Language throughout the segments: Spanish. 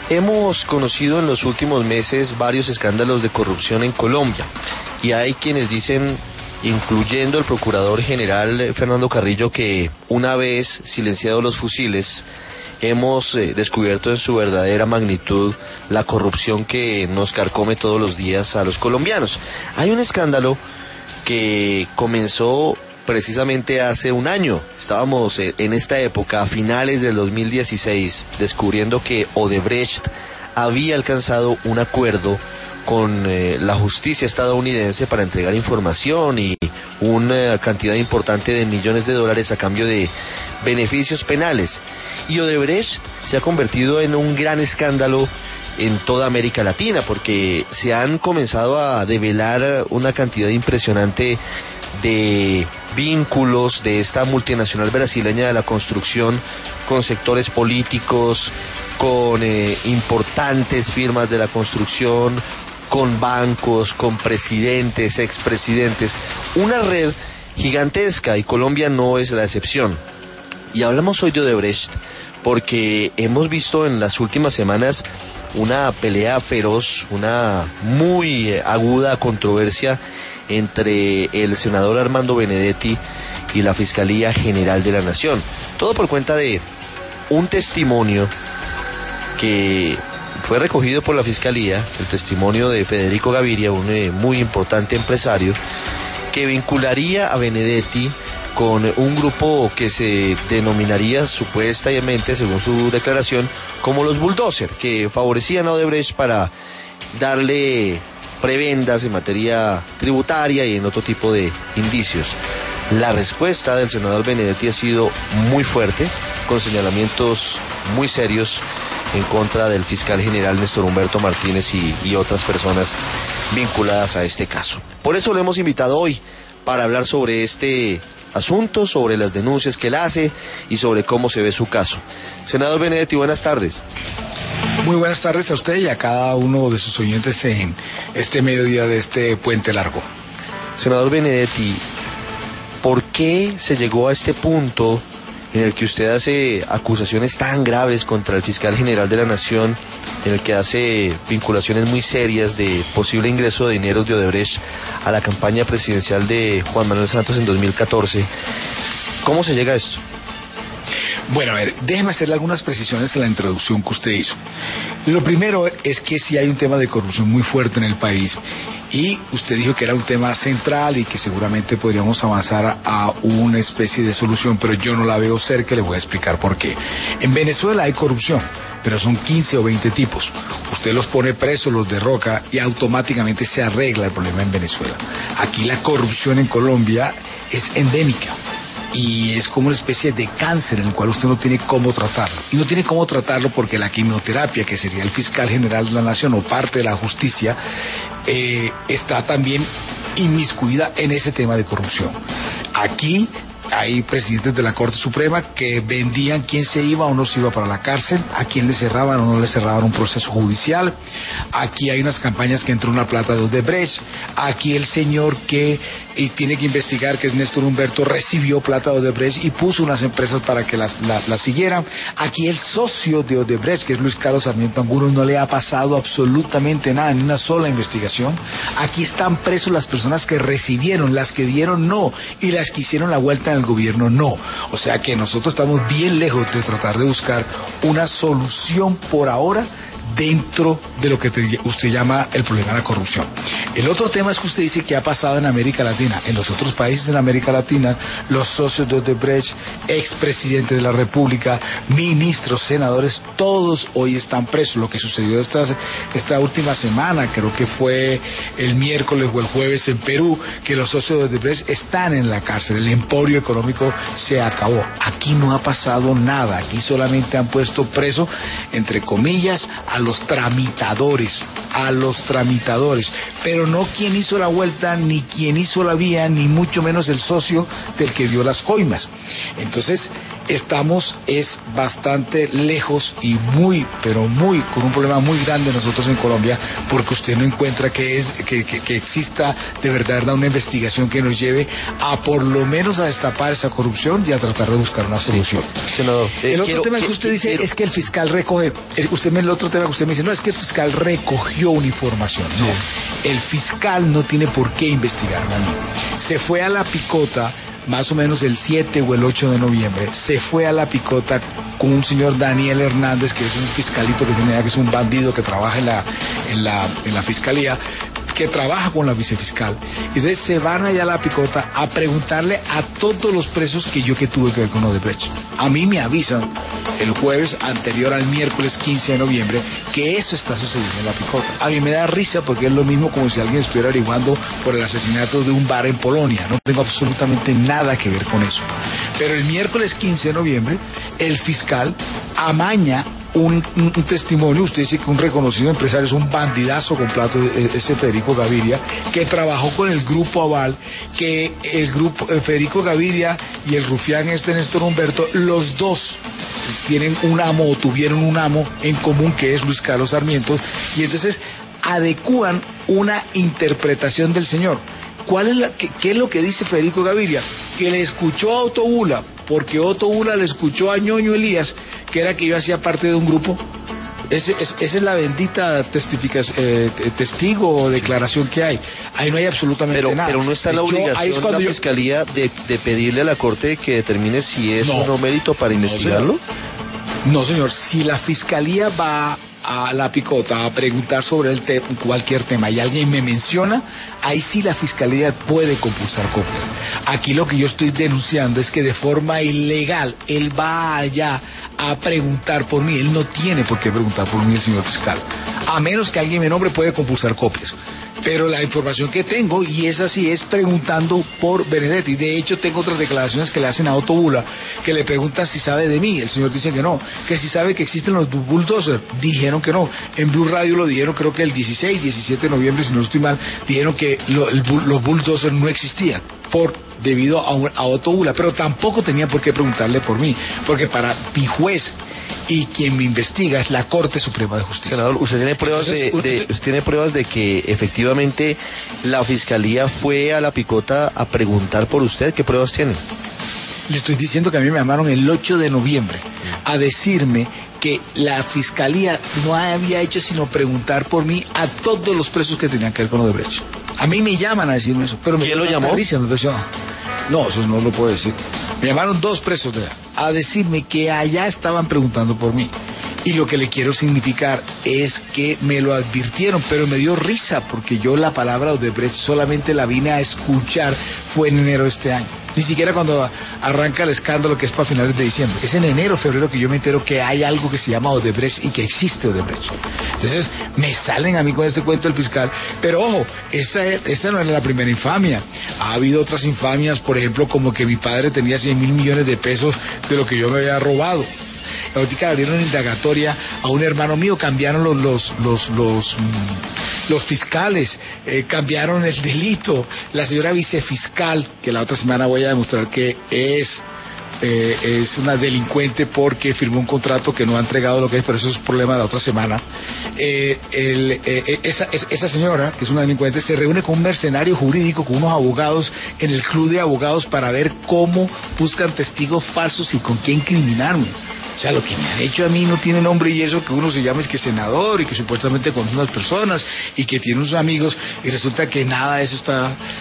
Hemos conocido en los últimos meses varios escándalos de corrupción en Colombia y hay quienes dicen, incluyendo el procurador general Fernando Carrillo, que una vez silenciados los fusiles hemos descubierto en su verdadera magnitud la corrupción que nos carcome todos los días a los colombianos. Hay un escándalo que comenzó precisamente hace un año. Estábamos en esta época, a finales del 2016, descubriendo que Odebrecht había alcanzado un acuerdo con la justicia estadounidense para entregar información y una cantidad importante de millones de dólares a cambio de beneficios penales. Y Odebrecht se ha convertido en un gran escándalo en toda América Latina, porque se han comenzado a develar una cantidad impresionante de vínculos de esta multinacional brasileña de la construcción con sectores políticos, con importantes firmas de la construcción, con bancos, con presidentes, expresidentes, una red gigantesca, y Colombia no es la excepción. Y hablamos hoy de Odebrecht porque hemos visto en las últimas semanas una pelea feroz, una muy aguda controversia entre el senador Armando Benedetti y la Fiscalía General de la Nación. Todo por cuenta de un testimonio que fue recogido por la Fiscalía, el testimonio de Federico Gaviria, un muy importante empresario, que vincularía a Benedetti con un grupo que se denominaría supuestamente, según su declaración, como los bulldozer, que favorecían a Odebrecht para darle prebendas en materia tributaria y en otro tipo de indicios. La respuesta del senador Benedetti ha sido muy fuerte, con señalamientos muy serios en contra del fiscal general Néstor Humberto Martínez y otras personas vinculadas a este caso. Por eso lo hemos invitado hoy, para hablar sobre este asunto, sobre las denuncias que él hace y sobre cómo se ve su caso. Senador Benedetti, buenas tardes. Muy buenas tardes a usted y a cada uno de sus oyentes en este mediodía de este puente largo. Senador Benedetti, ¿por qué se llegó a este punto en el que usted hace acusaciones tan graves contra el fiscal general de la Nación, en el que hace vinculaciones muy serias de posible ingreso de dineros de Odebrecht a la campaña presidencial de Juan Manuel Santos en 2014? ¿Cómo se llega a esto? Bueno, a ver, déjeme hacerle algunas precisiones en la introducción que usted hizo. Lo primero es que sí hay un tema de corrupción muy fuerte en el país, y usted dijo que era un tema central y que seguramente podríamos avanzar a una especie de solución, pero yo no la veo cerca, le voy a explicar por qué. En Venezuela hay corrupción, pero son 15 o 20 tipos. Usted los pone presos, los derroca y automáticamente se arregla el problema en Venezuela. Aquí la corrupción en Colombia es endémica y es como una especie de cáncer en el cual usted no tiene cómo tratarlo. Y no tiene cómo tratarlo porque la quimioterapia, que sería el fiscal general de la Nación o parte de la justicia, está también inmiscuida en ese tema de corrupción. Aquí hay presidentes de la Corte Suprema que vendían quién se iba o no se iba para la cárcel, a quién le cerraban o no le cerraban un proceso judicial. Aquí hay unas campañas que entró una plata de Odebrecht. Aquí el señor que tiene que investigar, que es Néstor Humberto, recibió plata de Odebrecht y puso unas empresas para que la siguieran. Aquí el socio de Odebrecht, que es Luis Carlos Sarmiento Angulo, no le ha pasado absolutamente nada, ni una sola investigación. Aquí están presos las personas que recibieron, las que dieron no, y las que hicieron la vuelta en el gobierno no. O sea que nosotros estamos bien lejos de tratar de buscar una solución por ahora dentro de lo que usted llama el problema de la corrupción. El otro tema es que usted dice que ha pasado en América Latina. En los otros países en América Latina, los socios de Odebrecht, expresidentes de la República, ministros, senadores, todos hoy están presos. Lo que sucedió esta última semana, creo que fue el miércoles o el jueves en Perú, que los socios de Odebrecht están en la cárcel. El emporio económico se acabó. Aquí no ha pasado nada. Aquí solamente han puesto preso, entre comillas, a los tramitadores, pero no quien hizo la vuelta, ni quien hizo la vía, ni mucho menos el socio del que dio las coimas. Entonces, es bastante lejos y con un problema muy grande nosotros en Colombia, porque usted no encuentra que exista de verdad una investigación que nos lleve a por lo menos a destapar esa corrupción y a tratar de buscar una solución. Senador, el otro tema que usted dice es que el fiscal recoge, el otro tema que usted me dice, no, es que el fiscal recogió una información. No, el fiscal no tiene por qué investigar, se fue a la picota más o menos el 7 o el 8 de noviembre, se fue a la picota con un señor Daniel Hernández, que es un fiscalito que tiene, que es un bandido que trabaja en la fiscalía, que trabaja con la vicefiscal. Entonces se van allá a la picota a preguntarle a todos los presos que tuve que ver con Odebrecht. A mí me avisan el jueves anterior al miércoles 15 de noviembre que eso está sucediendo en la picota. A mí me da risa porque es lo mismo como si alguien estuviera averiguando por el asesinato de un bar en Polonia. No tengo absolutamente nada que ver con eso. Pero el miércoles 15 de noviembre el fiscal amaña un testimonio. Usted dice que un reconocido empresario es un bandidazo con plato, ese Federico Gaviria, que trabajó con el Grupo Aval, que el grupo Federico Gaviria y el rufián Néstor Humberto, los dos tienen un amo o tuvieron un amo en común, que es Luis Carlos Sarmiento, y entonces adecúan una interpretación del señor. ¿Qué es lo que dice Federico Gaviria? Que le escuchó a Otto Bula, porque Otto Bula le escuchó a Ñoño Elías, que era que yo hacía parte de un grupo. Esa es la bendita testigo o declaración que hay. Ahí no hay absolutamente nada. Pero no está la obligación de la Fiscalía de pedirle a la Corte que determine si es o no mérito para investigarlo. No, señor. Si la Fiscalía va a la picota a preguntar sobre cualquier tema y alguien me menciona, ahí sí la Fiscalía puede compulsar copias. Aquí lo que yo estoy denunciando es que de forma ilegal él va allá a preguntar por mí. Él no tiene por qué preguntar por mí, el señor fiscal. A menos que alguien me nombre, puede compulsar copias. Pero la información que tengo, y es así, es preguntando por Benedetti. De hecho, tengo otras declaraciones que le hacen a Otto Bula, que le preguntan si sabe de mí. El señor dice que no. Que si sabe que existen los bulldozers. Dijeron que no. En Blue Radio lo dijeron, creo que el 16, 17 de noviembre, si no estoy mal, dijeron que los bulldozers no existían debido a Otto Bula. Pero tampoco tenía por qué preguntarle por mí. Porque para mi juez y quien me investiga es la Corte Suprema de Justicia. Senador, ¿usted tiene pruebas usted tiene pruebas de que efectivamente la Fiscalía fue a la picota a preguntar por usted? ¿Qué pruebas tiene? Le estoy diciendo que a mí me llamaron el 8 de noviembre a decirme que la Fiscalía no había hecho sino preguntar por mí a todos los presos que tenían que ver con Odebrecht. A mí me llaman a decirme eso. Pero ¿quién lo llamó? No, eso no lo puedo decir. Me llamaron 2 presos de allá a decirme que allá estaban preguntando por mí. Y lo que le quiero significar es que me lo advirtieron, pero me dio risa porque yo la palabra Odebrecht solamente la vine a escuchar fue en enero de este año. Ni siquiera cuando arranca el escándalo, que es para finales de diciembre. Es en enero, febrero que yo me entero que hay algo que se llama Odebrecht y que existe Odebrecht. Entonces me salen a mí con este cuento del fiscal. Pero ojo, esta no era la primera infamia. Ha habido otras infamias, por ejemplo, como que mi padre tenía 100.000 millones de pesos de lo que yo me había robado. Ahorita abrieron una indagatoria a un hermano mío, cambiaron los fiscales, cambiaron el delito. La señora vicefiscal, que la otra semana voy a demostrar que es una delincuente porque firmó un contrato que no ha entregado lo que es, pero eso es problema de la otra semana. Esa señora, que es una delincuente, se reúne con un mercenario jurídico, con unos abogados en el club de abogados para ver cómo buscan testigos falsos y con qué incriminarme. O sea, lo que me han hecho a mí no tiene nombre, y eso que uno se llama es que senador y que supuestamente conoce unas personas y que tiene unos amigos, y resulta que nada de eso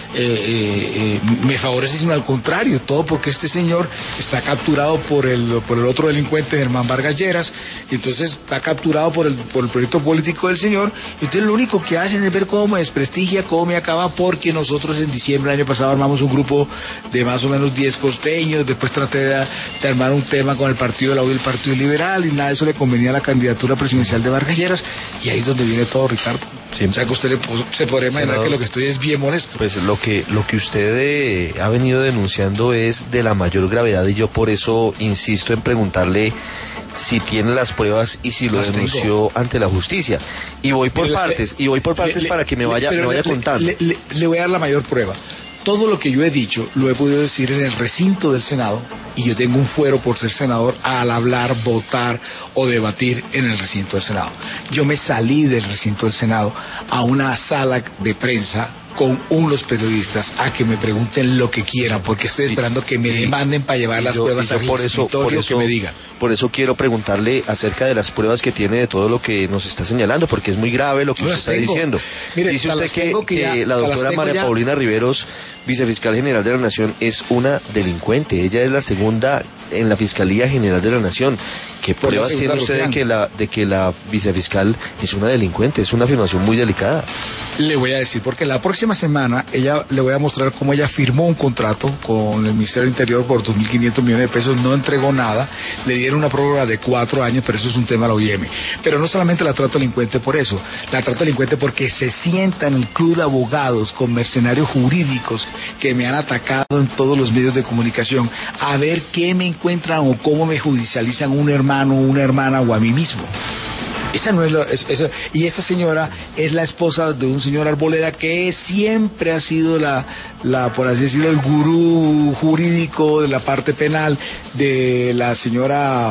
me favorece, sino al contrario, todo porque este señor está capturado por el otro delincuente, Germán Vargas Lleras, y entonces está capturado por el proyecto político del señor, y entonces lo único que hacen es ver cómo me desprestigia, cómo me acaba, porque nosotros en diciembre del año pasado armamos un grupo de más o menos 10 costeños, después traté de armar un tema con el Partido de la U y el Partido Liberal, y nada de eso le convenía a la candidatura presidencial de Vargas Lleras, y ahí es donde viene todo, Ricardo. Sí. O sea que usted se podría imaginar, senador, que lo que estoy es bien molesto. Pues lo que usted ha venido denunciando es de la mayor gravedad, y yo por eso insisto en preguntarle si tiene las pruebas y si lo denunció ante la justicia. Y voy por partes, para que me vaya contando. Le voy a dar la mayor prueba. todo lo que yo he dicho lo he podido decir en el recinto del Senado, y yo tengo un fuero por ser senador al hablar, votar o debatir en el recinto del Senado. Yo me salí del recinto del Senado a una sala de prensa con unos periodistas a que me pregunten lo que quieran, porque estoy esperando que me demanden para llevar las pruebas al escritorio, que me digan. Por eso quiero preguntarle acerca de las pruebas que tiene de todo lo que nos está señalando, porque es muy grave lo que usted está diciendo. Mire, dice usted que la doctora María Paulina Riveros, vicefiscal general de la Nación, es una delincuente. Ella es la segunda en la Fiscalía General de la Nación. ¿Qué pruebas tiene usted de que la vicefiscal es una delincuente? Es una afirmación muy delicada. Le voy a decir, porque la próxima semana le voy a mostrar cómo ella firmó un contrato con el Ministerio del Interior por 2.500 millones de pesos, no entregó nada, le dieron una prórroga de 4 años, pero eso es un tema de la OIM. Pero no solamente la trato delincuente por eso, la trato delincuente porque se sienta en el club de abogados con mercenarios jurídicos que me han atacado en todos los medios de comunicación a ver qué me encuentran o cómo me judicializan un hermano, una hermana o a mí mismo. Esa no es y esa señora es la esposa de un señor Arboleda que siempre ha sido la por así decirlo, el gurú jurídico de la parte penal de la señora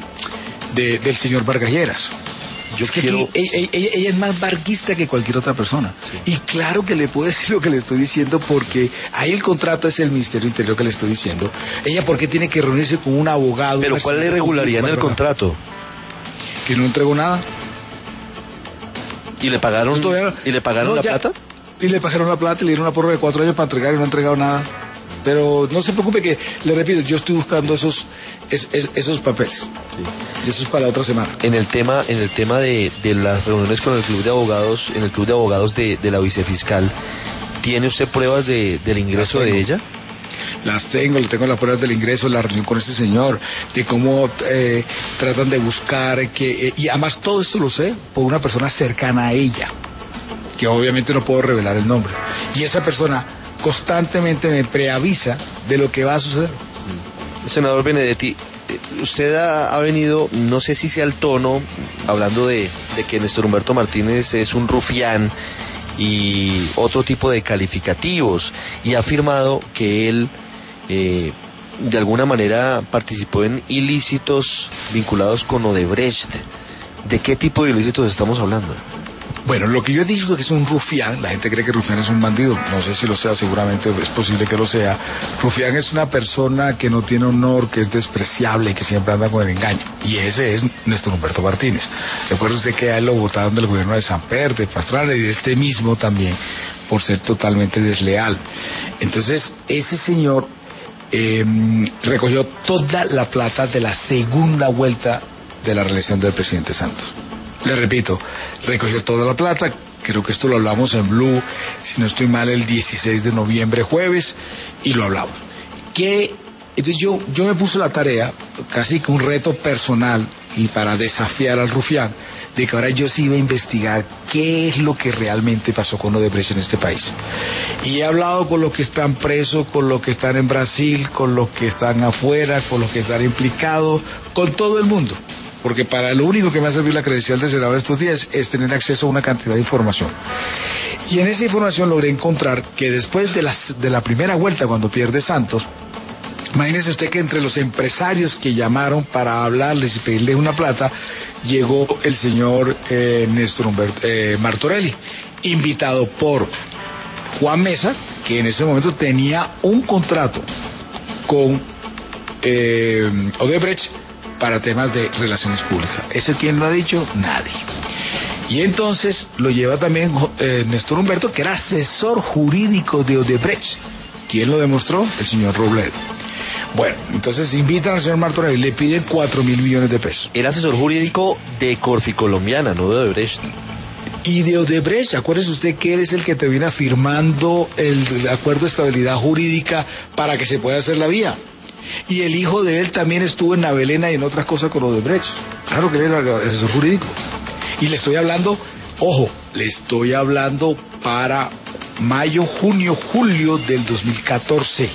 del señor Vargas Lleras. Ella es más varguista que cualquier otra persona. Sí. Y claro que le puedo decir lo que le estoy diciendo, porque ahí el contrato es el Ministerio Interior que le estoy diciendo. Ella, ¿por qué tiene que reunirse con un abogado? ¿Pero cuál le irregularidad en el contrato? Que no entregó nada. ¿Y le pagaron, la plata? Y le pagaron la plata y le dieron una prórroga de 4 años para entregar y no ha entregado nada. Pero no se preocupe, que le repito, yo estoy buscando esos papeles. Sí. Y eso es para la otra semana. En el tema de las reuniones con el club de abogados, en el club de abogados de la vicefiscal, ¿tiene usted pruebas del ingreso de ella? Las tengo las pruebas del ingreso, la reunión con este señor, de cómo tratan de buscar, y además todo esto lo sé por una persona cercana a ella, que obviamente no puedo revelar el nombre. Y esa persona constantemente me preavisa de lo que va a suceder. Senador Benedetti, usted ha venido, no sé si sea el tono, hablando de que Néstor Humberto Martínez es un rufián y otro tipo de calificativos, y ha afirmado que él de alguna manera participó en ilícitos vinculados con Odebrecht. ¿De qué tipo de ilícitos estamos hablando? Bueno, lo que yo he dicho es que es un rufián. La gente cree que rufián es un bandido. No sé si lo sea, seguramente es posible que lo sea. Rufián es una persona que no tiene honor, que es despreciable y que siempre anda con el engaño. Y ese es Néstor Humberto Martínez. Recuerda usted que a él lo votaron del gobierno de Samper, de Pastrana y de este mismo también, por ser totalmente desleal. Entonces, ese señor recogió toda la plata de la segunda vuelta de la reelección del presidente Santos. Le repito, recogió toda la plata. Creo que esto lo hablamos en Blue, si no estoy mal, el 16 de noviembre, jueves, y lo hablamos. Entonces yo me puse la tarea, casi que un reto personal, y para desafiar al rufián, de que ahora yo sí iba a investigar qué es lo que realmente pasó con Odebrecht en este país. Y he hablado con los que están presos, con los que están en Brasil, con los que están afuera, con los que están implicados, con todo el mundo. Porque para lo único que me ha servido la credencial de senador estos días es tener acceso a una cantidad de información. Y en esa información logré encontrar que después de la primera vuelta, cuando pierde Santos, imagínese usted que entre los empresarios que llamaron para hablarles y pedirle una plata, llegó el señor Néstor Humberto Martorelli, invitado por Juan Mesa, que en ese momento tenía un contrato con Odebrecht para temas de relaciones públicas. ¿Eso quién lo ha dicho? Nadie. Y entonces lo lleva también Néstor Humberto, que era asesor jurídico de Odebrecht. ¿Quién lo demostró? El señor Robledo. Bueno, entonces invitan al señor Martorell y le piden 4.000 millones de pesos. Era asesor jurídico de Corficolombiana, no de Odebrecht. Y de Odebrecht, acuérdese usted que él es el que termina firmando el acuerdo de estabilidad jurídica para que se pueda hacer la vía. Y el hijo de él también estuvo en Navelena y en otras cosas con Odebrecht. Claro que él era asesor jurídico. Y le estoy hablando, ojo, le estoy hablando para mayo, junio, julio del 2014.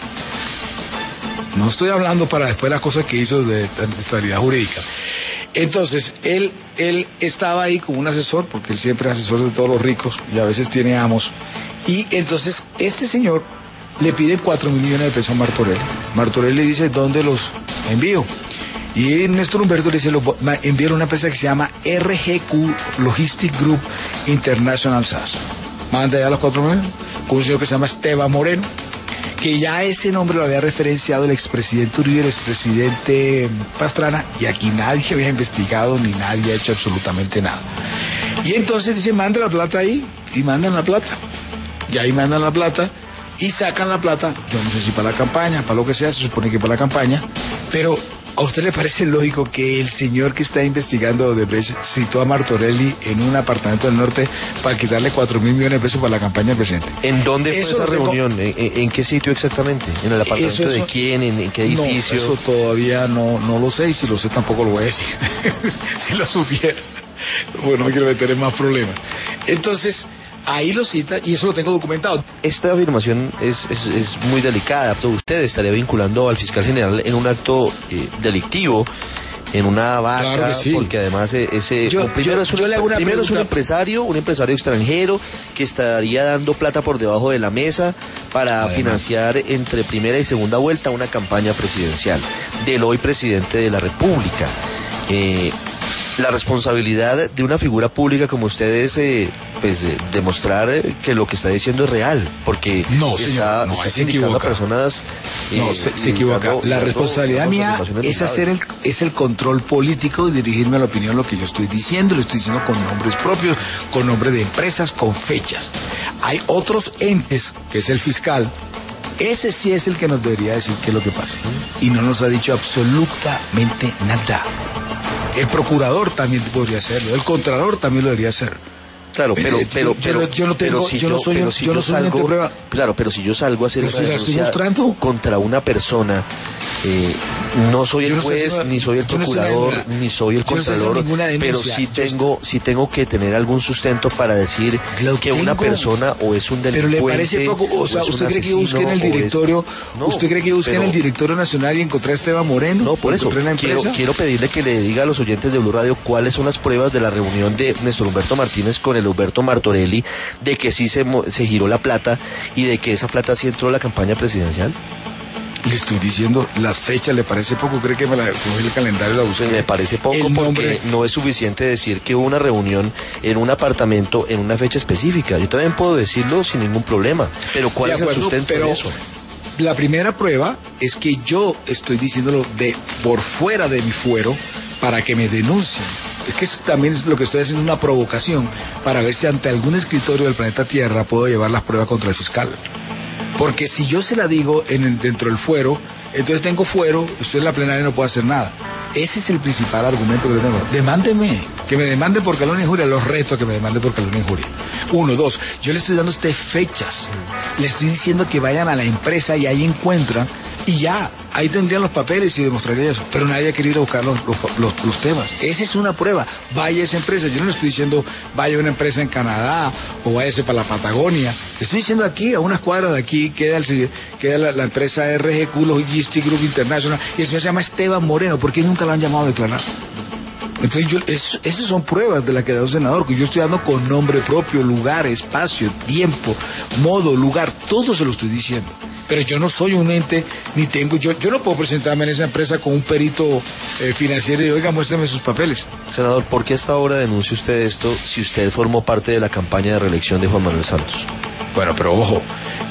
No estoy hablando para después las cosas que hizo de estabilidad jurídica. Entonces, él estaba ahí como un asesor, porque él siempre es asesor de todos los ricos y a veces tiene amos. Y entonces, este señor le piden 4.000 millones de pesos a Martorell. Martorell le dice, ¿dónde los envío? Y Néstor Humberto le dice, lo enviaron a una empresa que se llama RGQ Logistic Group International SAS. Manda ya los 4.000, con un señor que se llama Esteban Moreno, que ya ese nombre lo había referenciado el expresidente Uribe, el expresidente Pastrana, y aquí nadie había investigado ni nadie ha hecho absolutamente nada. Y entonces dice, manda la plata ahí, y mandan la plata. Y ahí mandan la plata, y sacan la plata, yo no sé si para la campaña, para lo que sea, se supone que para la campaña, pero ¿a usted le parece lógico que el señor que está investigando Odebrecht citó a Martorelli en un apartamento del norte para quitarle 4.000 millones de pesos para la campaña del presidente? ¿En dónde fue esa reunión? ¿En qué sitio exactamente? ¿En el apartamento de quién? ¿En qué edificio? No, eso todavía no lo sé, y si lo sé tampoco lo voy a decir. Si lo supiera, bueno, me quiero meter en más problemas. Entonces, ahí lo cita y eso lo tengo documentado. Esta afirmación es muy delicada. Usted estaría vinculando al fiscal general en un acto delictivo, en una vaca, claro que sí. Porque además primero es un empresario extranjero que estaría dando plata por debajo de la mesa para financiar entre primera y segunda vuelta una campaña presidencial del hoy presidente de la República. La responsabilidad de una figura pública como usted es demostrar que lo que está diciendo es real, porque está sindicando a personas. Se equivoca. La responsabilidad mía es el control político y dirigirme a la opinión lo que yo estoy diciendo. Lo estoy diciendo con nombres propios, con nombre de empresas, con fechas. Hay otros entes, que es el fiscal. Ese sí es el que nos debería decir qué es lo que pasa. Y no nos ha dicho absolutamente nada. El procurador también podría hacerlo, el contralor también lo debería hacer. Claro, pero yo no soy un ente de prueba. Claro, pero si yo salgo a hacer una denuncia contra una persona, no soy el juez, ni soy el procurador, ni soy el contralor, pero sí tengo que tener algún sustento para decir que una persona o es un delincuente. Pero le parece poco, o sea, ¿usted cree que yo busque en el directorio, usted cree que yo busque en el directorio nacional y encontré a Esteban Moreno? No, por eso quiero pedirle que le diga a los oyentes de Blue Radio cuáles son las pruebas de la reunión de Néstor Humberto Martínez con el Humberto Martorelli, de que sí se giró la plata y de que esa plata sí entró a la campaña presidencial. Le estoy diciendo, las fechas, ¿le parece poco? ¿Cree que me la cogí el calendario y la busqué? Me parece poco porque no es suficiente decir que hubo una reunión en un apartamento en una fecha específica. Yo también puedo decirlo sin ningún problema, pero ¿cuál es el sustento de eso? La primera prueba es que yo estoy diciéndolo por fuera de mi fuero para que me denuncien. Es que también lo que estoy haciendo es una provocación para ver si ante algún escritorio del planeta Tierra puedo llevar las pruebas contra el fiscal. Porque si yo se la digo dentro del fuero, entonces tengo fuero, estoy en la plenaria y no puedo hacer nada. Ese es el principal argumento que le tengo. Demándeme, que me demande por calumnia e injuria, los retos que me demande por calumnia e injuria. 1, 2, yo le estoy dando fechas, le estoy diciendo que vayan a la empresa y ahí encuentran, y ya, ahí tendrían los papeles y demostraría eso, pero nadie ha querido ir a buscar los temas. Esa es una prueba, vaya a esa empresa, yo no le estoy diciendo vaya a una empresa en Canadá o váyase para la Patagonia, le estoy diciendo aquí, a unas cuadras de aquí, queda la empresa RGQ Logistic Group International, y el señor se llama Esteban Moreno, ¿por qué nunca lo han llamado a declarar? Entonces esas son pruebas de la que da un senador, que yo estoy dando con nombre propio, lugar, espacio, tiempo, modo, lugar, todo se lo estoy diciendo. Pero yo no soy un ente, ni tengo, yo no puedo presentarme en esa empresa con un perito financiero y oiga, muéstrame sus papeles. Senador, ¿por qué hasta ahora denuncia usted esto si usted formó parte de la campaña de reelección de Juan Manuel Santos? Bueno, pero ojo,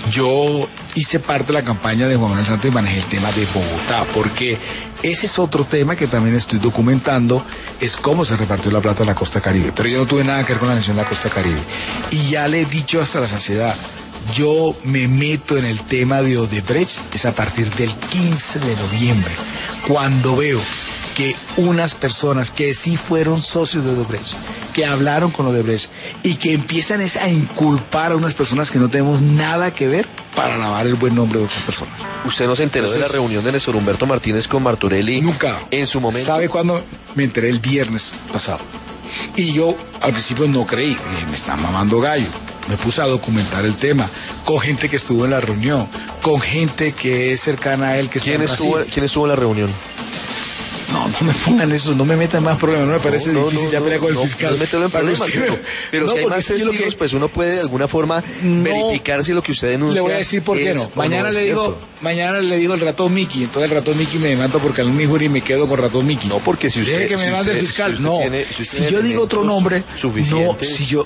yo hice parte de la campaña de Juan Manuel Santos y manejé el tema de Bogotá, porque ese es otro tema que también estoy documentando, es cómo se repartió la plata en la costa Caribe. Pero yo no tuve nada que ver con la nación de la costa Caribe. Y ya le he dicho hasta la saciedad, yo me meto en el tema de Odebrecht, es a partir del 15 de noviembre, cuando veo que unas personas que sí fueron socios de Odebrecht, que hablaron con Odebrecht y que empiezan a inculpar a unas personas que no tenemos nada que ver para lavar el buen nombre de otras personas. ¿Usted no se enteró de la reunión de Néstor Humberto Martínez con Martorelli? Nunca. En su momento. ¿Sabe cuándo? Me enteré el viernes pasado. Y yo al principio no creí, me están mamando gallo. Me puse a documentar el tema con gente que estuvo en la reunión, con gente que es cercana a él, que está en Brasil. ¿Quién estuvo en la reunión? No no me pongan eso, no me metan más problemas, no me parece difícil ya pelear con el fiscal. No meterlo en problemas, pero si hay más testigos, pues uno puede de alguna forma verificar si lo que usted denuncia. Le voy a decir por qué no. Mañana le digo el ratón Mickey, entonces el ratón Mickey me demanda por calumnia y injuria y me quedo con ratón Mickey. No, porque si usted... Deje que me mande el fiscal. Si yo digo otro nombre, si yo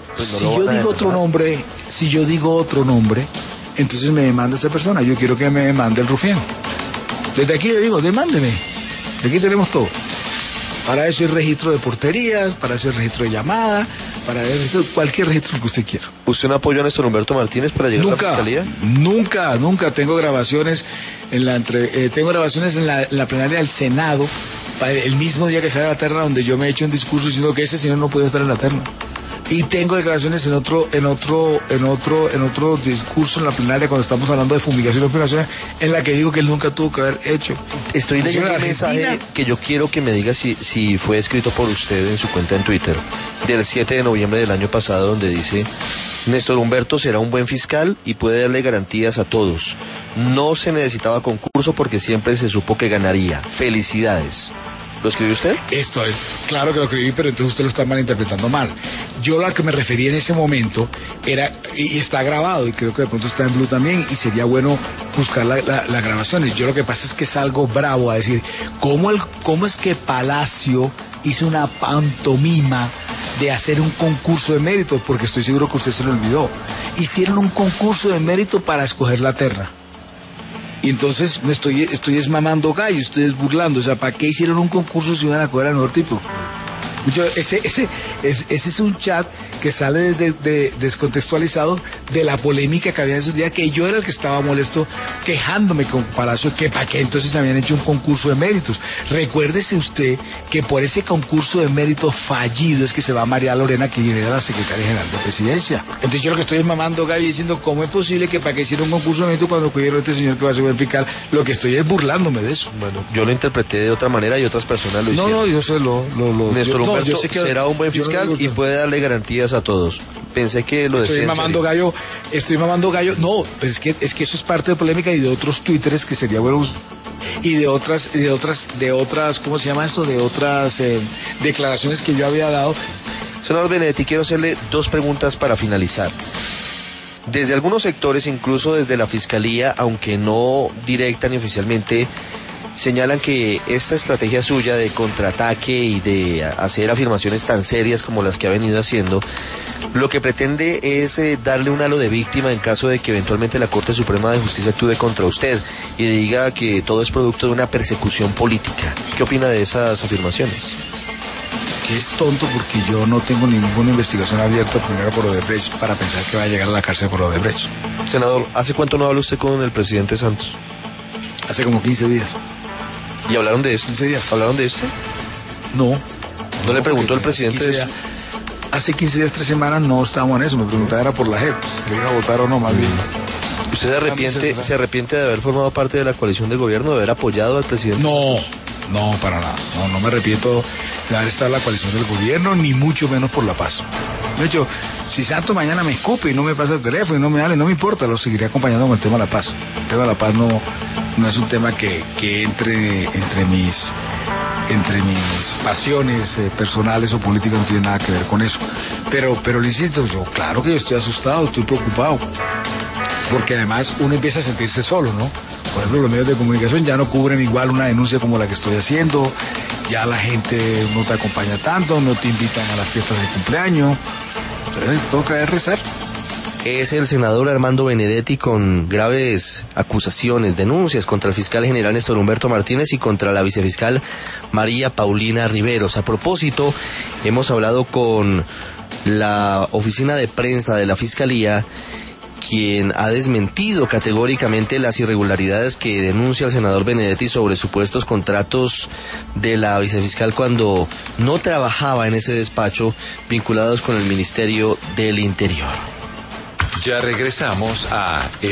digo otro nombre, entonces me demanda esa persona. Yo quiero que me demande el rufián. Desde aquí le digo, demándeme. Aquí tenemos todo. Para eso hay registro de porterías, para eso hay registro de llamada, para cualquier registro que usted quiera. ¿Usted no apoyó a Néstor Humberto Martínez para llegar a la fiscalía? Nunca. Tengo grabaciones en la plenaria del Senado, el mismo día que sale la terna, donde yo me he hecho un discurso diciendo que ese señor no puede estar en la terna. Y tengo declaraciones en otro discurso en la plenaria cuando estamos hablando de fumigación y fumigación, en la que digo que él nunca tuvo que haber hecho. Estoy leyendo un mensaje que yo quiero que me diga si fue escrito por usted en su cuenta en Twitter, del 7 de noviembre del año pasado, donde dice: Néstor Humberto será un buen fiscal y puede darle garantías a todos. No se necesitaba concurso porque siempre se supo que ganaría. Felicidades. ¿Lo escribió usted? Claro que lo escribí, pero entonces usted lo está malinterpretando mal. Yo lo que me refería en ese momento era, y está grabado, y creo que de pronto está en Blue también, y sería bueno buscar las grabaciones. Yo lo que pasa es que salgo bravo a decir, ¿cómo es que Palacio hizo una pantomima de hacer un concurso de mérito? Porque estoy seguro que usted se lo olvidó. Hicieron un concurso de mérito para escoger la terna. Y entonces me estoy desmamando gallo, ustedes burlando. O sea, ¿para qué hicieron un concurso si iban a coger al mejor tipo? Ese es un chat que sale descontextualizado de la polémica que había esos días, que yo era el que estaba molesto quejándome con Palacio, que para qué entonces habían hecho un concurso de méritos. Recuérdese usted que por ese concurso de méritos fallido es que se va María Lorena, que era la secretaria general de Presidencia. Entonces yo lo que estoy mamando gallo diciendo, ¿cómo es posible que para qué hicieron un concurso de méritos cuando cogieron a este señor que va a ser buen fiscal? Lo que estoy es burlándome de eso. Bueno, yo lo interpreté de otra manera y otras personas lo hicieron. No, yo sé Néstor Humberto será un buen fiscal y puede darle garantías a todos. Pensé que lo decía. Estoy mamando gallo. No, pero es que eso es parte de polémica y de otros twitters que sería bueno, y de otras, ¿cómo se llama esto? De otras declaraciones que yo había dado. Senador Benedetti, quiero hacerle dos preguntas para finalizar. Desde algunos sectores, incluso desde la Fiscalía, aunque no directa ni oficialmente, señalan que esta estrategia suya de contraataque y de hacer afirmaciones tan serias como las que ha venido haciendo, lo que pretende es darle un halo de víctima en caso de que eventualmente la Corte Suprema de Justicia actúe contra usted y diga que todo es producto de una persecución política. ¿Qué opina de esas afirmaciones? Que es tonto, porque yo no tengo ninguna investigación abierta primero por Odebrecht para pensar que va a llegar a la cárcel por Odebrecht. Senador, ¿hace cuánto no habla usted con el presidente Santos? Hace como 15 días. ¿Y hablaron de esto? 15 días. ¿Hablaron de esto? No. ¿No le preguntó el presidente de eso? Hace 15 días, 3 semanas no estábamos en eso. Me preguntaba era por la JEP, si le iba a votar o no, más bien. ¿Usted se arrepiente de haber formado parte de la coalición de gobierno, de haber apoyado al presidente? No, para nada. No me arrepiento de haber estado en la coalición del gobierno, ni mucho menos por la paz. De hecho, si Santos mañana me escupe y no me pasa el teléfono y no me hable, no me importa, lo seguiré acompañando con el tema de la paz. El tema de la paz no es un tema que entre mis pasiones personales o políticas, no tiene nada que ver con eso. Pero le insisto, claro que yo estoy asustado, estoy preocupado, porque además uno empieza a sentirse solo, ¿no? Por ejemplo, los medios de comunicación ya no cubren igual una denuncia como la que estoy haciendo, ya la gente no te acompaña tanto, no te invitan a las fiestas de cumpleaños, entonces toca rezar. Es el senador Armando Benedetti con graves acusaciones, denuncias contra el fiscal general Néstor Humberto Martínez y contra la vicefiscal María Paulina Riveros. A propósito, hemos hablado con la oficina de prensa de la Fiscalía, quien ha desmentido categóricamente las irregularidades que denuncia el senador Benedetti sobre supuestos contratos de la vicefiscal cuando no trabajaba en ese despacho, vinculados con el Ministerio del Interior. Ya regresamos a